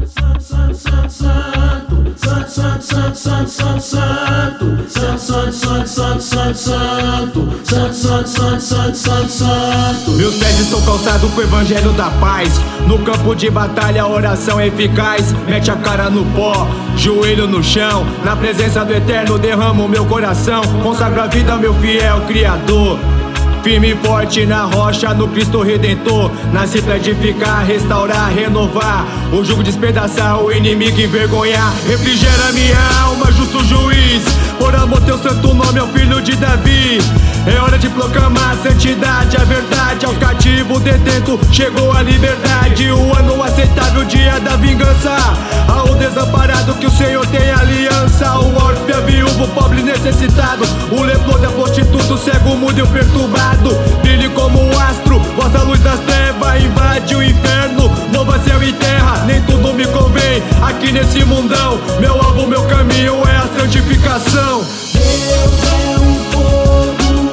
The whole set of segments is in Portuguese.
Meus pés estão calçados com o evangelho da paz. No campo de batalha a oração é eficaz. Mete a cara no pó, joelho no chão. Na presença do Eterno derramo o meu coração. Consagro a vida ao meu fiel Criador. Firme e forte na rocha, no Cristo Redentor. Nasci pra edificar, restaurar, renovar. O jugo despedaçar, o inimigo envergonhar. Refrigera minha alma, justo juiz. Por amor teu santo nome, é o filho de Davi. É hora de proclamar a santidade, a verdade. Aos cativos detento, chegou a liberdade. O ano aceitável, o dia da vingança. Ao desamparado que o Senhor tem aliança. O órfão, a viúva, o pobre necessitado. O leproso, a prostituta, o cego, o mudo e o perturbado. Brilhe como um astro, vossa luz das trevas invade o inferno. Mova céu e terra, nem tudo me convém. Aqui nesse mundão, meu alvo, meu caminho é a santificação. Deus é um fogo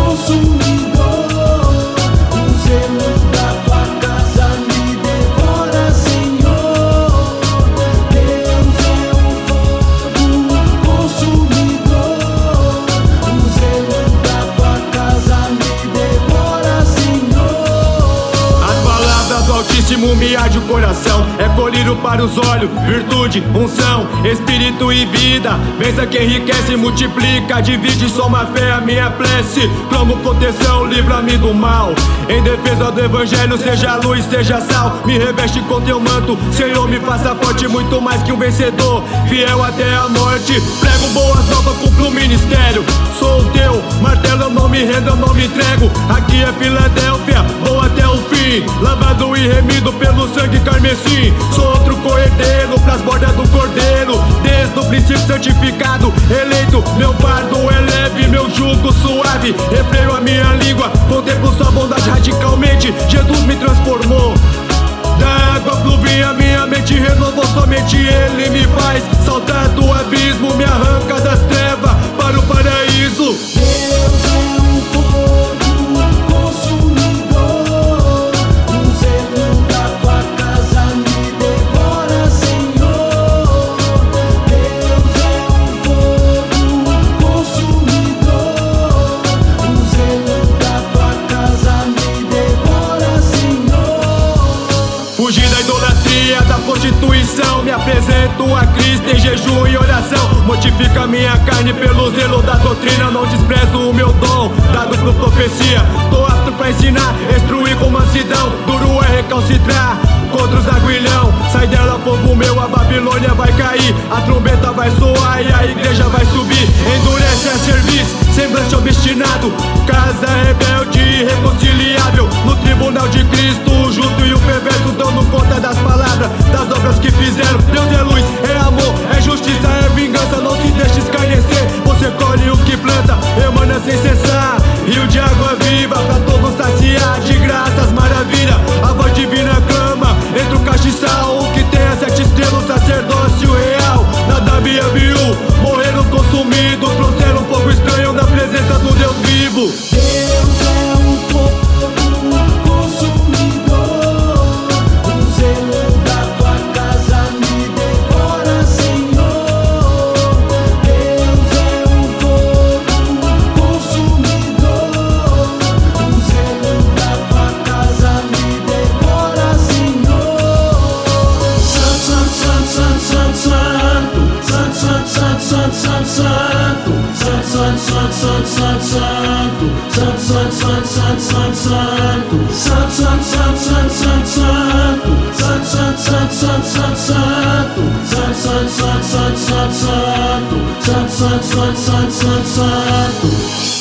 consumidor. O zelo da tua casa me devora, Senhor. Deus é um fogo consumidor. O zelo da tua casa me devora, Senhor. As palavras do Altíssimo me arde o coração. É colírio para os olhos, virtude, unção, espírito e vida. Benção que enriquece e multiplica, divide e soma fé a minha prece. Clamo proteção, livra-me do mal. Em defesa do evangelho, seja luz, seja sal. Me reveste com teu manto, Senhor, me faça forte. Muito mais que um vencedor, fiel até a morte. Prego boas novas, cumpro o ministério. Sou o teu martelo, eu não me rendo, eu não me entrego. Aqui é Filadélfia, vou até o fim. Lavado e remido pelo sangue carmesim. Sou outro cordeiro, pras bordas do cordeiro. Desde o princípio santificado, eleito. Meu fardo é leve, meu jugo suave. Refreio a minha língua, contemplo sua bondade radicalmente. Jesus me transformou. Da água fluvia a minha mente, renovou somente Ele me faz saltar do abismo, me arranca das trevas para o paraíso. Deus é um fogo consumidor. O zelo da tua casa me devora, Senhor. Deus é um fogo consumidor. O zelo da tua casa me devora, Senhor. Fugi da idolatria, da prostituição. Me apresento a Cristo em jejum e oração. Mortifica minha carne pelo zelo da doutrina. Não desprezo o meu dom, dado por profecia. Tô apto pra ensinar, instruir com mansidão. Duro é recalcitrar contra os aguilhão. Sai dela, povo meu, a Babilônia vai cair. A trombeta vai soar e a igreja vai subir. Endurece a serviço, semblante obstinado. Casa rebelde e irreconciliável. No tribunal de Cristo, o justo e o perverso dando conta das palavras, das obras que fizeram. Deus é luz, é amor, é justiça, é vingança. Não se deixe escarnecer, você colhe o que planta. Emana sem cessar, rio de água viva pra todos saciar. De graças, maravilha, a voz divina clama. Entre o castiçal, o que tem as 7 estrelas, sacerdócio real. Nada me abriu, morreram consumidos. Trouxeram um fogo estranho na presença do Deus vivo. Deus é um fogo consumidor. O zelo da tua casa me devora, Senhor. Deus é um fogo consumidor. O zelo da tua casa me devora, Senhor. Santo, santo, santo, santo, santo, santo, santo, santo, santo, santo, santo, santo, santo, santo. Santo, santo, santo, santo, santo, santo. Santo, santo, santo, santo, santo, santo. Santo, santo, santo, santo, santo. Santo, santo, santo, santo, santo. Santo, santo, santo, santo, santo, santo.